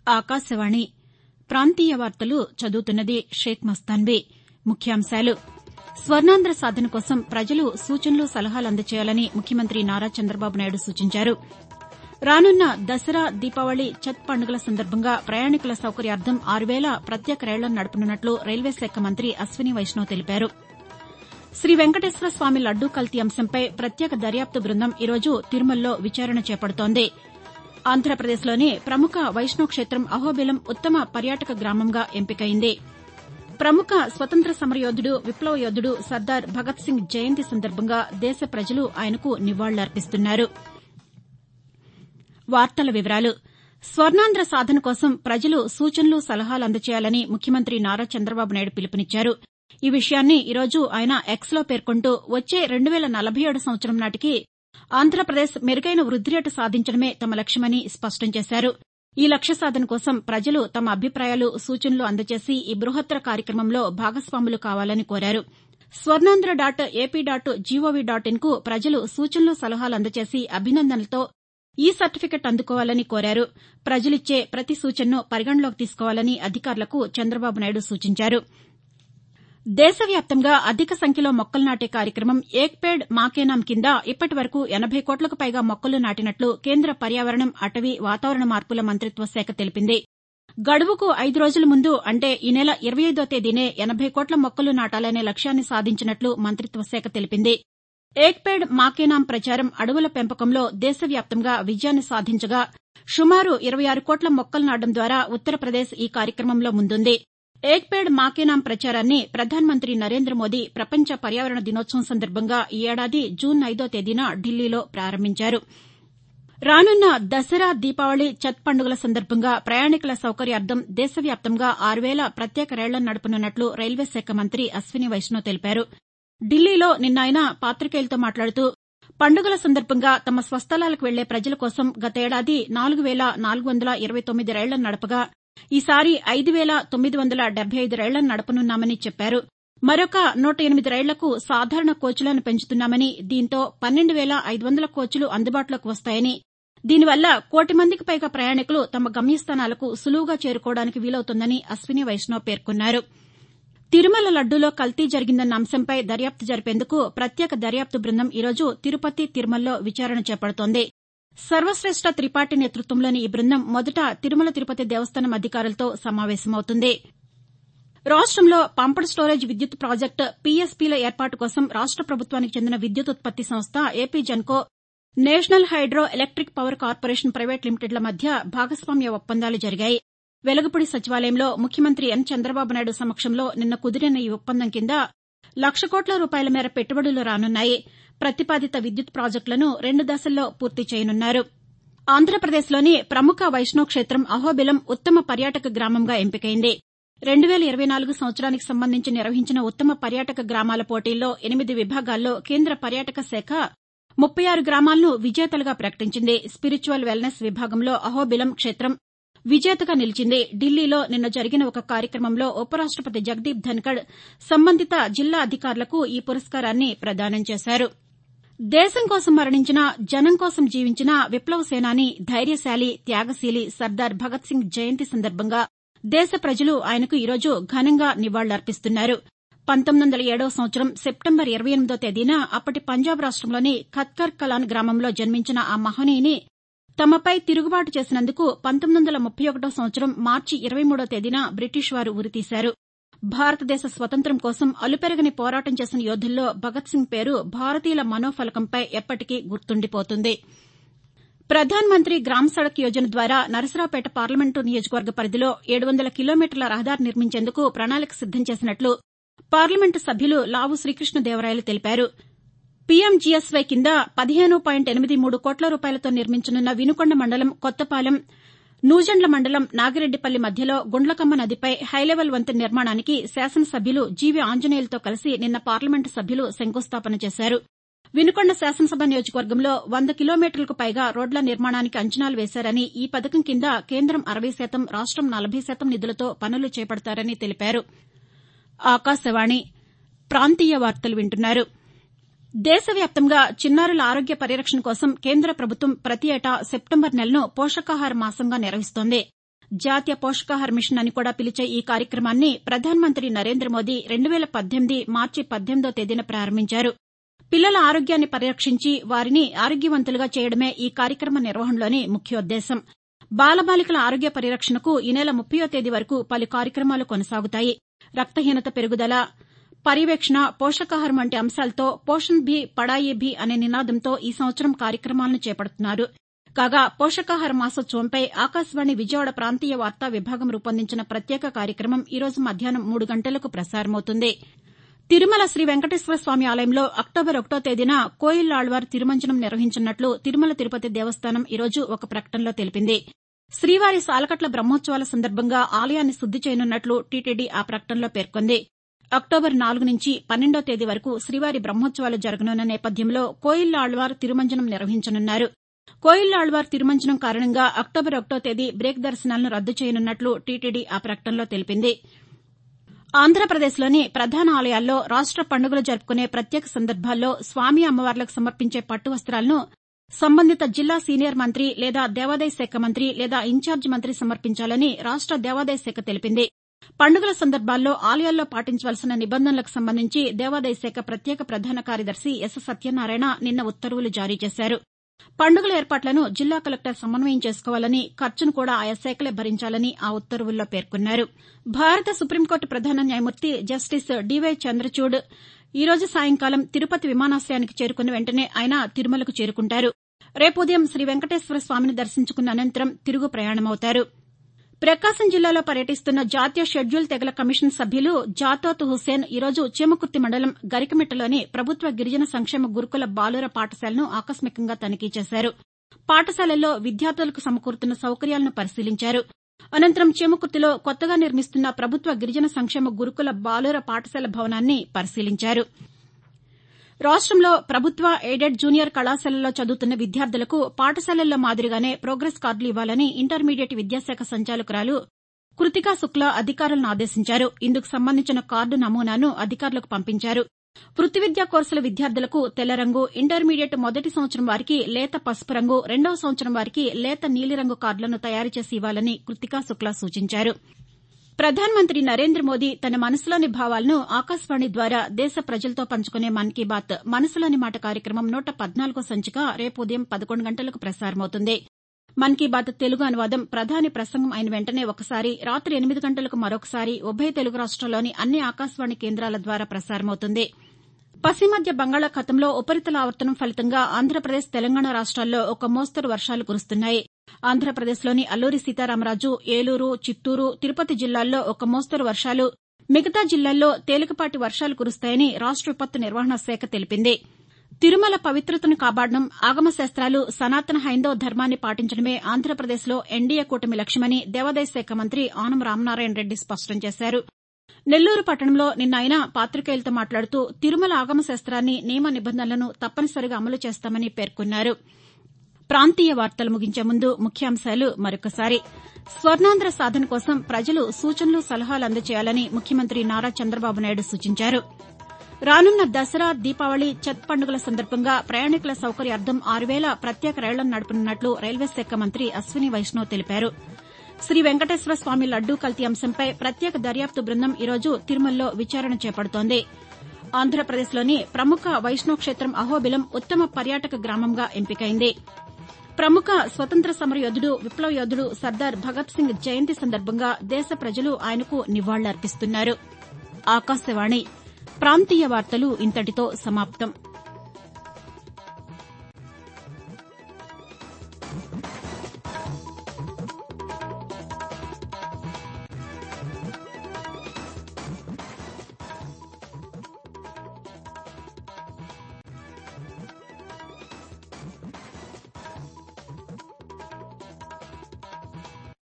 ఆకాశవాణి ప్రాంతీయ వార్తలు చదువుతున్నది షేక్ మస్తాన్వి. ముఖ్యాంశాలు స్వర్ణాంధ్ర సాధన కోసం ప్రజలు సూచనలు సలహాలు అందజేయాలని ముఖ్యమంత్రి నారా చంద్రబాబు నాయుడు సూచించారు. రానున్న దసరా, దీపావళి, ఛత్ పండుగల సందర్భంగా ప్రయాణికుల సౌకర్యార్థం 6,000 ప్రత్యేక రైళ్లను నడపనున్నట్లు రైల్వే శాఖ మంత్రి అశ్విని వైష్ణవ్ తెలిపారు. శ్రీ వెంకటేశ్వర స్వామి లడ్డూ కల్తీ అంశంపై ప్రత్యేక దర్యాప్తు బృందం ఈరోజు తిరుమలలో విచారణ చేపడుతోంది. ఆంధ్రప్రదేశ్లోని ప్రముఖ వైష్ణవ క్షేత్రం అహోబిలం ఉత్తమ పర్యాటక గ్రామంగా ఎంపికైంది. ప్రముఖ స్వతంత్ర సమరయోధుడు, విప్లవ యోధుడు సర్దార్ భగత్ సింగ్ జయంతి సందర్భంగా దేశ ప్రజలు ఆయనకు నివాళులర్పిస్తున్నారు. స్వర్ణాంధ్ర సాధన కోసం ప్రజలు సూచనలు సలహాలు అందజేయాలని ముఖ్యమంత్రి నారా చంద్రబాబు నాయుడు పిలుపునిచ్చారు. ఈ విషయాన్ని ఈరోజు ఆయన ఎక్స్లో పేర్కొంటూ వచ్చే 2047 సంవత్సరం నాటికి ఆంధ్రప్రదేశ్ మెరుగైన వృద్ది రేటు సాధించడమే తమ లక్ష్యమని స్పష్టం చేశారు. ఈ లక్ష్య సాధన కోసం ప్రజలు తమ అభిప్రాయాలు, సూచనలు అందజేసి ఈ బృహత్తర కార్యక్రమంలో భాగస్వాములు కావాలని కోరారు. స్వర్ణాంధ్ర.ఏపీ.జీఓవీ.ఇన్ కు ప్రజలు సూచనలు సలహాలు అందజేసి అభినందనలతో ఈ సర్టిఫికెట్ అందుకోవాలని కోరారు. ప్రజలిచ్చే ప్రతి సూచనను పరిగణలోకి తీసుకోవాలని అధికారులకు చంద్రబాబు నాయుడు సూచించారు. దేశవ్యాప్తంగా అధిక సంఖ్యలో మొక్కలు నాటే కార్యక్రమం ఏక్ పేడ్ మా కే నామ్ కింద ఇప్పటి వరకు 80 కోట్లకు పైగా మొక్కలు నాటినట్లు కేంద్ర పర్యావరణం, అటవీ, వాతావరణ మార్పుల మంతిత్వ శాఖ తెలిపింది. గడువుకు 5 రోజుల ముందు అంటే ఈ నెల 25వ తేదీనే 80 కోట్ల మొక్కలు నాటాలనే లక్ష్యాన్ని సాధించినట్లు మంతిత్వ శాఖ తెలిపింది. ఏక్ పేడ్ మా కే నామ్ ప్రచారం అడవుల పెంపకంలో దేశవ్యాప్తంగా విజయాన్ని సాధించగా సుమారు 26 కోట్ల మొక్కలు నాటడం ద్వారా ఉత్తరప్రదేశ్ ఈ కార్యక్రమంలో ముందుంది. ఏక్ పేడ్ మా కే నామ్ ప్రచారాన్ని ప్రధానమంత్రి నరేంద్ర మోదీ ప్రపంచ పర్యావరణ దినోత్సవం సందర్భంగా ఈ ఏడాది జూన్ 5వ తేదీన ఢిల్లీలో ప్రారంభించారు. రానున్న దసరా, దీపావళి, ఛత్ పండుగల సందర్భంగా ప్రయాణికుల సౌకర్యార్థం దేశవ్యాప్తంగా 6,000 ప్రత్యేక రైళ్లను నడపనున్నట్లు రైల్వే శాఖ మంత్రి అశ్విని వైష్ణవ్ తెలిపారు. ఢిల్లీలో నిన్న ఆయన పాతికేయులతో మాట్లాడుతూ పండుగల సందర్భంగా తమ స్వస్థలాలకు వెళ్లే ప్రజల కోసం గతేడాది 4,429 రైళ్లను నడపగా ఈసారి 5,975 రైళ్లను నడపనున్నామని చెప్పారు. మరొక 108 రైళ్లకు సాధారణ కోచ్లను పెంచుతున్నామని, దీంతో 12,500 కోచ్లు అందుబాటులోకి వస్తాయని, దీనివల్ల 1 కోటి మందికి పైగా ప్రయాణికులు తమ గమ్యస్థానాలకు సులువుగా చేరుకోవడానికి వీలవుతుందని అశ్విని వైష్ణవ్ పేర్కొన్నారు. తిరుమల లడ్డూలో కల్తీ జరిగిందన్న అంశంపై దర్యాప్తు జరిపేందుకు ప్రత్యేక దర్యాప్తు బృందం ఈరోజు తిరుపతి, తిరుమలలో విచారణ చేపడుతోంది. సర్వశేష్ట త్రిపాఠి నేతృత్వంలోని ఈ బృందం మొదట తిరుమల తిరుపతి దేవస్థానం అధికారులతో సమావేశమవుతుంది. రాష్టంలో పంప్డ్ స్టోరేజ్ విద్యుత్ ప్రాజెక్టు పీఎస్పీల ఏర్పాటు కోసం రాష్ట ప్రభుత్వానికి చెందిన విద్యుత్ ఉత్పత్తి సంస్థ AP Genco, national hydro electric power corporation private లిమిటెడ్ల మధ్య భాగస్వామ్య ఒప్పందాలు జరిగాయి. వెలగపూడి సచివాలయంలో ముఖ్యమంత్రి ఎన్ చంద్రబాబు నాయుడు సమక్షంలో నిన్న కుదిరిన ఈ ఒప్పందం కింద 1,00,000 కోట్ల రూపాయల మేర పెట్టుబడులు రానున్నాయి. ప్రతిపాదిత విద్యుత్ ప్రాజెక్టులను 2 దశల్లో పూర్తి చేయనున్నారు. ఆంధ్రప్రదేశ్లోని ప్రముఖ వైష్ణవ క్షేత్రం అహోబిలం ఉత్తమ పర్యాటక గ్రామంగా ఎంపికైంది. 2024 సంవత్సరానికి సంబంధించి నిర్వహించిన ఉత్తమ పర్యాటక గ్రామాల పోటీల్లో 8 విభాగాల్లో కేంద్ర పర్యాటక శాఖ 36 గ్రామాలను విజేతలుగా ప్రకటించింది. స్పిరిచువల్ వెల్నెస్ విభాగంలో అహోబిలం క్షేత్రం విజేతగా నిలిచింది. ఢిల్లీలో నిన్న జరిగిన ఒక కార్యక్రమంలో ఉపరాష్టపతి జగదీప్ ధన్కడ్ సంబంధిత జిల్లా అధికారులకు ఈ పురస్కారాన్ని ప్రదానం చేశారు. దేశం కోసం మరణించిన, జనం కోసం జీవించిన విప్లవ సేనాని, ధైర్యశాలి, త్యాగశీలి సర్దార్ భగత్ సింగ్ జయంతి సందర్భంగా దేశ ప్రజలు ఆయనకు ఈరోజు ఘనంగా నివాళులర్పిస్తున్నారు. 1907వ సంవత్సరం సెప్టెంబర్ 28వ తేదీన అప్పటి పంజాబ్ రాష్టంలోని ఖత్కర్ కలాన్ గ్రామంలో జన్మించిన ఆ మహనీయుని తమపై తిరుగుబాటు చేసినందుకు 1931వ సంవత్సరం మార్చి 23వ తేదీన బ్రిటిష్ వారు ఉరితీశారు. భారతదేశ స్వతంత్రం కోసం అలుపెరగని పోరాటం చేసిన యోధుల్లో భగత్ సింగ్ పేరు భారతీయుల మనోఫలకంపై ఎప్పటికీ గుర్తుండిపోతుంది. ప్రధాన్ మంత్రి గ్రామ్ సడక్ యోజన ద్వారా నరసరావుపేట పార్లమెంటు నియోజకవర్గ పరిధిలో 700 కిలోమీటర్ల రహదారి నిర్మించేందుకు ప్రణాళిక సిద్దం చేసినట్లు పార్లమెంటు సభ్యులు లావు శ్రీకృష్ణదేవరాయలు తెలిపారు. పీఎంజీఎస్వై కింద 15.83 కోట్ల రూపాయలతో నిర్మించనున్న వినుకొండ మండలం కొత్తపాలెం, నూజెండ్ల మండలం నాగిరెడ్డిపల్లి మధ్యలో గుండ్లకమ్మ నదిపై హైలెవెల్ వంతెన నిర్మాణానికి శాసనసభ్యులు జీవీ ఆంజనేయులతో కలిసి నిన్న పార్లమెంటు సభ్యులు శంకుస్థాపన చేశారు. వినుకొండ శాసనసభ నియోజకవర్గంలో 100 కిలోమీటర్లకు పైగా రోడ్ల నిర్మాణానికి అంచనాలు వేశారని, ఈ పథకం కింద కేంద్రం 60%, రాష్టం 40% నిధులతో పనులు చేపడతారని తెలిపారు. ఆకాశవాణి ప్రాంతీయ వార్తలు వింటున్నారు. దేశవ్యాప్తంగా చిన్నారుల ఆరోగ్య పరిరక్షణ కోసం కేంద్ర ప్రభుత్వం ప్రతి ఏటా సెప్టెంబర్ నెలను పోషకాహార మాసంగా నిర్వహిస్తోంది. జాతీయ పోషకాహార మిషన్ అని కూడా పిలిచే ఈ కార్యక్రమాన్ని ప్రధానమంత్రి నరేంద్ర మోదీ 2018 మార్చి 18వ తేదీన ప్రారంభించారు. పిల్లల ఆరోగ్యాన్ని పరిరక్షించి వారిని ఆరోగ్యవంతులుగా చేయడమే ఈ కార్యక్రమ నిర్వహణలోని ముఖ్యోద్దేశం. బాలబాలికల ఆరోగ్య పరిరక్షణకు ఈ నెల 30వ తేదీ వరకు పలు కార్యక్రమాలు కొనసాగుతాయి. రక్తహీనత పెరుగుదల, పర్యవేక్షణ, పోషకాహారం వంటి అంశాలతో పోషణ్ భీ పడాయి భీ అనే నినాదంతో ఈ సంవత్సరం కార్యక్రమాలను చేపడుతున్నారు. కాగా పోషకాహార మాసోత్సవంపై ఆకాశవాణి విజయవాడ ప్రాంతీయ వార్తా విభాగం రూపొందించిన ప్రత్యేక కార్యక్రమం ఈ రోజు మధ్యాహ్నం 3 గంటలకు ప్రసారమవుతుంది. తిరుమల శ్రీ వెంకటేశ్వర స్వామి ఆలయంలో అక్టోబర్ 1వ తేదీన కోయిల్లాళ్వార్ తిరుమంజనం నిర్వహించనున్నట్లు తిరుమల తిరుపతి దేవస్థానం ఈ రోజు ఒక ప్రకటనలో తెలిపింది. శ్రీవారి సాలకట్ల బ్రహ్మోత్సవాల సందర్భంగా ఆలయాన్ని శుద్ది చేయనున్నట్లు టీటీడీ ఆ ప్రకటనలో పేర్కొంది. అక్టోబర్ 4 నుంచి 12వ తేదీ వరకు శ్రీవారి బ్రహ్మోత్సవాలు జరగనున్న నేపథ్యంలో కోయిల్లాళ్వార్ తిరుమంజనం నిర్వహించనున్నారు. కోయిల్లాళ్వార్ తిరుమంజనం కారణంగా అక్టోబర్ 1వ తేదీ బ్రేక్ దర్శనాలను రద్దు చేయనున్నట్లు టీటీడీ ఆ ప్రకటనలో తెలిపింది. ఆంధ్రప్రదేశ్లోని ప్రధాన ఆలయాల్లో రాష్ట పండుగలు జరుపుకునే ప్రత్యేక సందర్భాల్లో స్వామి అమ్మవార్లకు సమర్పించే పట్టు వస్తాలను సంబంధిత జిల్లా సీనియర్ మంత్రి లేదా దేవాదాయ శాఖ మంత్రి లేదా ఇన్ఛార్జి మంత్రి సమర్పించాలని రాష్ట దేవాదాయ శాఖ తెలిపింది. పండుగల సందర్భాల్లో ఆలయాల్లో పాటించవలసిన నిబంధనలకు సంబంధించి దేవాదాయ శాఖ ప్రత్యేక ప్రధాన కార్యదర్శి ఎస్ సత్యనారాయణ నిన్న ఉత్తర్వులు జారీ చేశారు. పండుగల ఏర్పాట్లను జిల్లా కలెక్టర్ సమన్వయం చేసుకోవాలని, ఖర్చును కూడా ఆయా శాఖలే భరించాలని ఆ ఉత్తర్వుల్లో పేర్కొన్నారు. భారత సుప్రీంకోర్టు ప్రధాన న్యాయమూర్తి జస్టిస్ డీవై చంద్రచూడ్ ఈ రోజు సాయంకాలం తిరుపతి విమానాశయానికి చేరుకున్న వెంటనే ఆయన తిరుమలకు చేరుకుంటారు. రేపు ఉదయం శ్రీ వెంకటేశ్వర స్వామిని దర్శించుకున్న అనంతరం తిరుగు ప్రయాణమవుతారు. ప్రకాశం జిల్లాలో పర్యటిస్తున్న జాతీయ షెడ్యూల్ తెగల కమిషన్ సభ్యులు జాతోత్ హుస్సేన్ ఈ రోజు చీమకుర్తి మండలం గరికమిట్టలోని ప్రభుత్వ గిరిజన సంక్షేమ గురుకుల బాలుర పాఠశాలను ఆకస్మికంగా తనిఖీ చేశారు. పాఠశాలల్లో విద్యార్థులకు సమకూరుతున్న సౌకర్యాలను పరిశీలించారు. అనంతరం చీమకుర్తిలో కొత్తగా నిర్మిస్తున్న ప్రభుత్వ గిరిజన సంక్షేమ గురుకుల బాలుర పాఠశాల భవనాన్ని పరిశీలించారు. రాష్టంలో ప్రభుత్వ ఎయిడెడ్ జూనియర్ కళాశాలల్లో చదువుతున్న విద్యార్థులకు పాఠశాలల్లో మాదిరిగానే ప్రోగ్రెస్ కార్డులు ఇవ్వాలని ఇంటర్మీడియట్ విద్యాశాఖ సంచాలకురాలు కృతికా శుక్లా అధికారులను ఆదేశించారు. ఇందుకు సంబంధించిన కార్డు నమూనాను అధికారులకు పంపించారు. వృత్తి విద్యా కోర్సుల విద్యార్థులకు తెల్ల రంగు, ఇంటర్మీడియట్ మొదటి సంవత్సరం వారికి లేత పసుపు రంగు, రెండవ సంవత్సరం వారికి లేత నీలిరంగు కార్డులను తయారు చేసి ఇవ్వాలని కృతికా శుక్లా సూచించారు. ప్రధానమంత్రి నరేంద్ర మోదీ తన మనసులోని భావాలను ఆకాశవాణి ద్వారా దేశ ప్రజలతో పంచుకునే మన్ కీ బాత్ మనసులోని మాట కార్యక్రమం 114వ సంచిక రేపు ఉదయం 11 గంటలకు ప్రసారమవుతుంది. మన్ కీ బాత్ తెలుగు అనువాదం ప్రధాని ప్రసంగం అయిన వెంటనే ఒకసారి, రాత్రి 8 గంటలకు మరొకసారి ఉభయ తెలుగు రాష్ట్రాల్లోని అన్ని ఆకాశవాణి కేంద్రాల ద్వారా ప్రసారమవుతుంది. పశ్చిమధ్య బంగాళాఖాతంలో ఉపరితల ఆవర్తనం ఫలితంగా ఆంధ్రప్రదేశ్, తెలంగాణ రాష్ట్రాల్లో ఒక మోస్తరు వర్షాలు కురుస్తున్నాయి. ఆంధ్రప్రదేశ్లోని అల్లూరి సీతారామరాజు, ఏలూరు, చిత్తూరు, తిరుపతి జిల్లాల్లో ఒక మోస్తరు వర్షాలు, మిగతా జిల్లాల్లో తేలికపాటి వర్షాలు కురుస్తాయని రాష్ట విపత్తు నిర్వహణ శాఖ తెలిపింది. తిరుమల పవిత్రతను కాపాడడం, ఆగమ శాస్త్రాలు, సనాతన హైందవ ధర్మాన్ని పాటించడమే ఆంధ్రప్రదేశ్లో ఎన్డీఏ కూటమి లక్ష్యమని దేవాదాయ శాఖ మంత్రి ఆనం రామనారాయణ రెడ్డి స్పష్టం చేశారు. నెల్లూరు పట్టణంలో నిన్న ఆయన పాతికేయులతో మాట్లాడుతూ తిరుమల ఆగమ శాస్త్రాన్ని, నియమ నిబంధనలను తప్పనిసరిగా అమలు చేస్తామని పేర్కొన్నారు. ప్రాంతీయ వార్తలు ముగించే ముందు ముఖ్యాంశాలు మరొకసారి. స్వర్ణాంధ్ర సాధన కోసం ప్రజలు సూచనలు, సలహాలు అందజేయాలని ముఖ్యమంత్రి నారా చంద్రబాబు నాయుడు సూచించారు. రానున్న దసరా, దీపావళి, ఛత్ పండుగల సందర్భంగా ప్రయాణికుల సౌకర్యార్థం 6000 ప్రత్యేక రైళ్లను నడపనున్నట్లు రైల్వే శాఖ మంత్రి అశ్విని వైష్ణవ్ తెలిపారు. శ్రీ వెంకటేశ్వర స్వామి లడ్డూ కల్తీ అంశంపై ప్రత్యేక దర్యాప్తు బృందం ఈ రోజు తిరుమలలో విచారణ చేపడుతోంది. ఆంధ్రప్రదేశ్లోని ప్రముఖ వైష్ణవ క్షేత్రం అహోబిలం ఉత్తమ పర్యాటక గ్రామంగా ఎంపికైంది. ప్రముఖ స్వతంత్ర సమర యోధుడు, విప్లవ యోధుడు సర్దార్ భగత్ సింగ్ జయంతి సందర్భంగా దేశ ప్రజలు ఆయనకు నివాళులర్పిస్తున్నారు. ఆకాశవాణి ప్రాంతీయ వార్తలు ఇంతటితో సమాప్తం.